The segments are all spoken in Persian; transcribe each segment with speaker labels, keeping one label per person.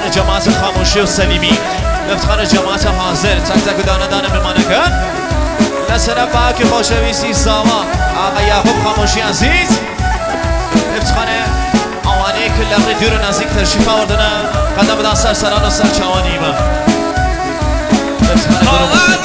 Speaker 1: جماعت خاموشی و سلیمی، به افتخار جماعت حاضر تک تک و دانه دانه میمانه کن. لسر باک خوشویسی ساوا آقا یعقوب خاموشی عزیز، به افتخار آوانه که لغر دور و نزدیک تشریف آوردنه. قدم بدن سر سران و سر چوانیمه. به افتخار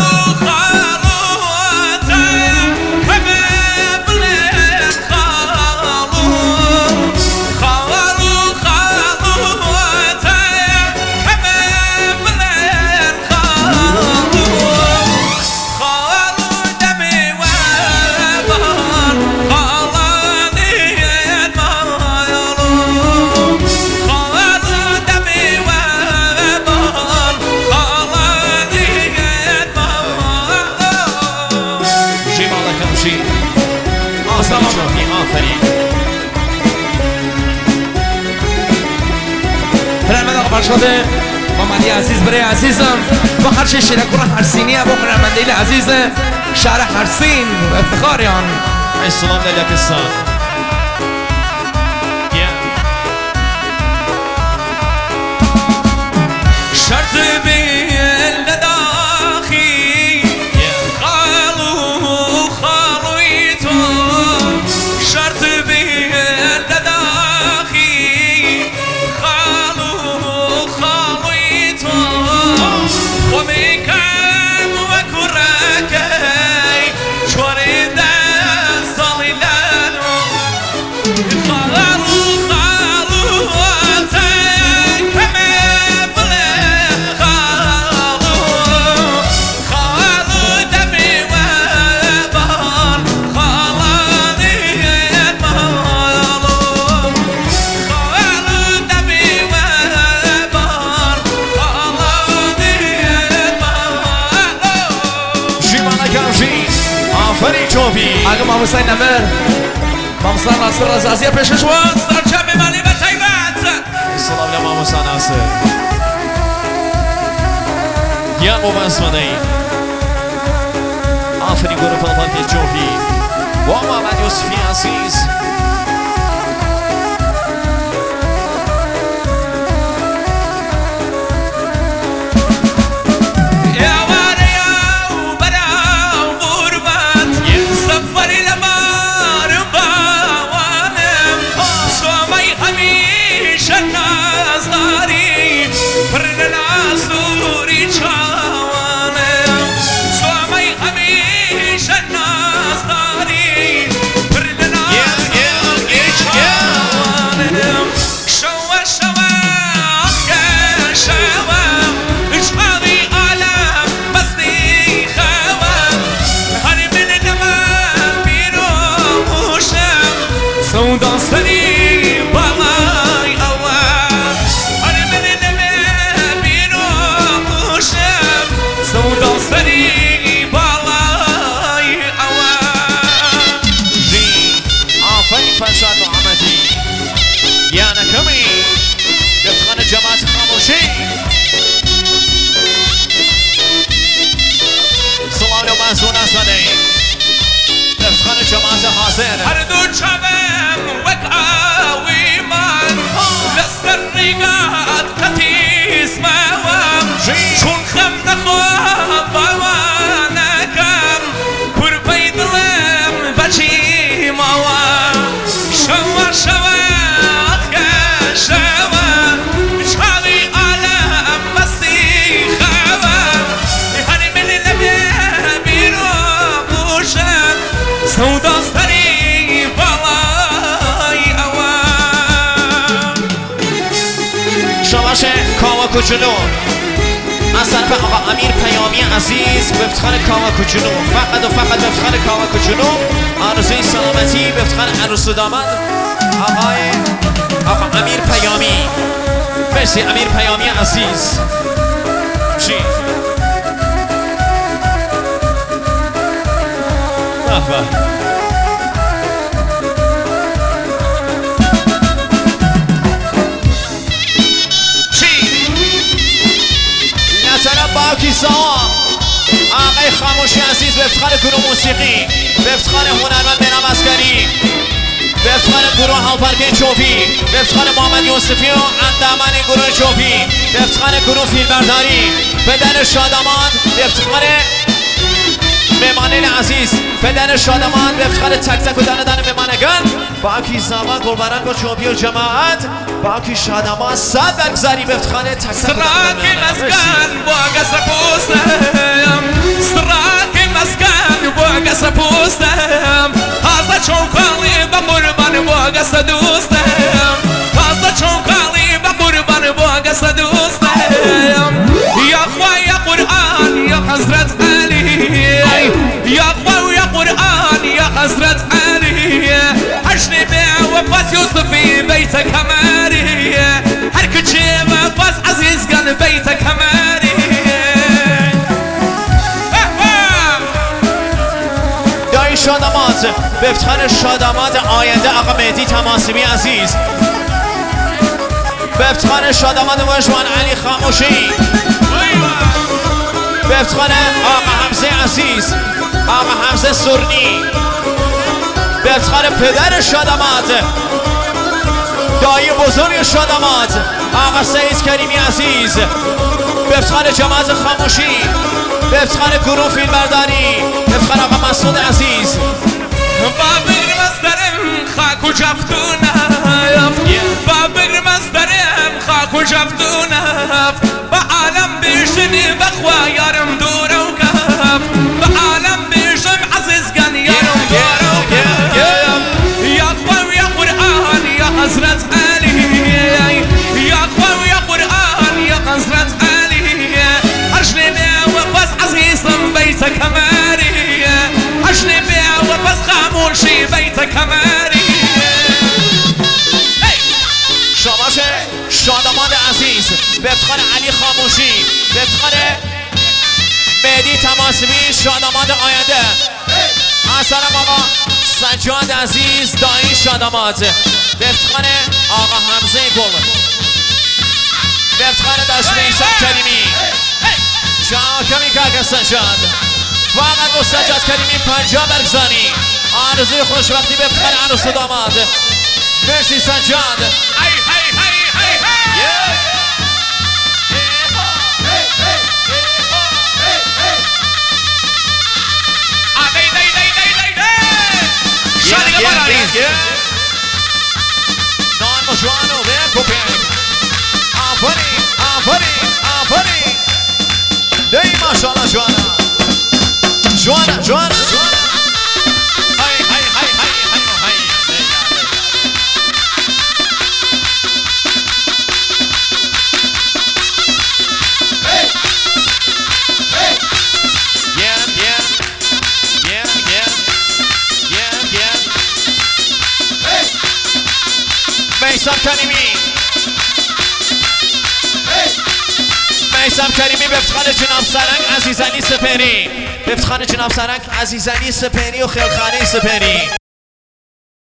Speaker 2: شده محمدی عزیز برای عزیزم با هر چه شیرکور حرسینی ابو خرمندیل عزیز شهر حرسین و افتخاریان
Speaker 1: السلام للکستان.
Speaker 2: شرط بیل نداخی خالو خالوی تو شرط بیل نداخی اگه ماموسای نمر ماموسا ناصر رزازیه پیششوان سرچه بمالی به تایبت.
Speaker 1: سلام لی ماموسا ناصر یا مبزمانه ای آفرین گروه فلبانک جوفی و محمد یوسفی عزیز. جماعت خاموشی سلام و منزون از مدهی به افتخار جماعت حاضر.
Speaker 2: هر دو چوم وکاوی من لسر ریگات کتیز موام چون خم نخواب بوانکم پر بیدلم بچی موام شوا شوا سوداستری بالای اوان
Speaker 1: شماش کاوا کوچولو از طرف آقا امیر پیامی عزیز به افتخار کاوا کوچولو، فقط و فقط به افتخار کاوا کوچولو آرزوی سلامتی به افتخار عروس و داماد آقا امیر پیامی. مرسی امیر پیامی عزیز. چی؟ به باکی سوا آقای خاموشی عزیز به افتخار گروه موسیقی، به افتخار هنرمند بنام عسکری، به به افتخار گروه هاوپرک چوبی، به افتخار محمد یوسفی و اندامن گروه چوبی، به افتخار گروه فیلمبرداری، پدر شادمان، به افتخار مهمانین عزیز، پدر شادمان، به افتخار تک تک و دانه دانه مهمانگان، باکی زمان قربانان با چوبی و جماعت، باکی شادمان صد برگزاری به افتخار تک تک و دانه
Speaker 2: سراك مسكن بوقس بوستم سراك مسكن بوقس بوستم هذا شوكالي بقربان بوقس دوستم هذا شوكالي بقربان بوقس دوستم يا اخوة يا قرآن يا حضرة علي يا اخوة يا قرآن يا حضرة علي عشني بيع وفاس يوسف في بيتك هماري هركتشي وفاس عزيز قال بيتك هماري
Speaker 1: دایی شادمات به افتخار شادمات آینده آقا مهدی تماسبی عزیز، به افتخار شادمات وجوان علی خاموشی، به افتخار آقا حمزه عزیز، آقا حمزه سرنی، به افتخار پدر شادمات دایی بزرگ شادمات آقا سعید کریمی عزیز، به افتخار جماعت خاموشی، به افتخار گروه فیلمبرداری، به افتخار آقا مسعود عزیز.
Speaker 2: بابر مصدرم خاک و جفتونم بابر مصدرم خاک و جفتونم با عالم بیشنی بخوا یارم دور و کف با عالم بیشم عزیز گن یارم دور و کف یا خوا یا قرآن یا حضرت علی یا خوا یا قرآن یا حضرت علی عشنی بیا و پس عزیزم بیتک هماری عشنی بیا و پس خاموشی بیتک هماری
Speaker 1: شاباش شادمان عزیز، به افتخار علی خاموشی، به افتخار مهدی تماسبی شادمان آینده، السلام آقا سجاد عزیز دایی شادمات، به افتخار آقا حمزه گل، به افتخار داشت میسان کریمی شاکمی که سجاد فقط با سجاد کریمی 50 برگزانی آرزوی خوشبختی به افتخار عروس و داماد. مرسی سجاد. نان جوانو به کوپن آفرین آفرین آفرین دی ماشاءالله جوانا جوانا جوانا جوانا های های های های های میثم کریمی میثم کریمی به افتخار جناب سرنگ عزیزعلی سپهری، به افتخار جناب سرنگ عزیزعلی سپهری و خیلخانی سپهری.